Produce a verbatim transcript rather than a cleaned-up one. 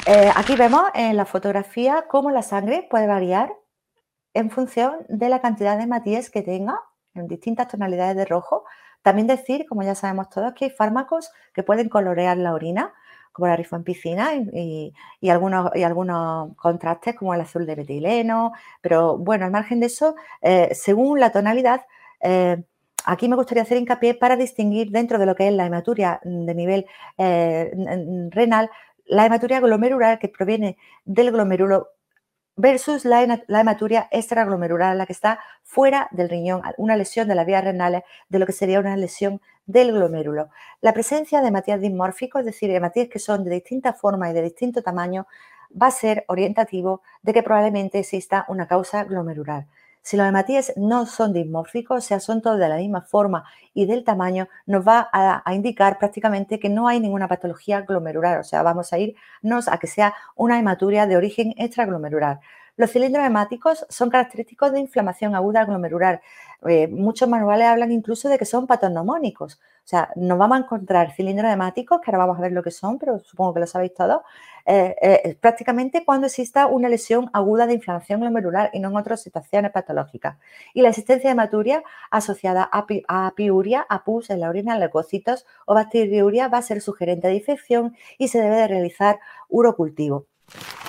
Eh, aquí vemos en la fotografía cómo la sangre puede variar en función de la cantidad de hematíes que tenga en distintas tonalidades de rojo. También decir, como ya sabemos todos, que hay fármacos que pueden colorear la orina, como la rifampicina y, y- y algunos, y algunos contrastes como el azul de metileno, pero bueno, al margen de eso, eh, según la tonalidad, eh, aquí me gustaría hacer hincapié para distinguir dentro de lo que es la hematuria de nivel eh, renal, la hematuria glomerular que proviene del glomérulo versus la, la hematuria extraglomerular, la que está fuera del riñón, una lesión de las vías renales de lo que sería una lesión del glomérulo. La presencia de hematíes dismórficos, es decir, hematíes que son de distintas formas y de distinto tamaño, va a ser orientativo de que probablemente exista una causa glomerular. Si los hematíes no son dismórficos, o sea, son todos de la misma forma y del tamaño, nos va a, a indicar prácticamente que no hay ninguna patología glomerular, o sea, vamos a irnos a que sea una hematuria de origen extraglomerular. Los cilindros hemáticos son característicos de inflamación aguda glomerular. Eh, muchos manuales hablan incluso de que son patognomónicos. O sea, nos vamos a encontrar cilindros hemáticos, que ahora vamos a ver lo que son, pero supongo que lo sabéis todos, eh, eh, prácticamente cuando exista una lesión aguda de inflamación glomerular y no en otras situaciones patológicas. Y la existencia de hematuria asociada a, pi a piuria, a pus en la orina, leucocitos o bacteriuria va a ser sugerente de infección y se debe de realizar urocultivo.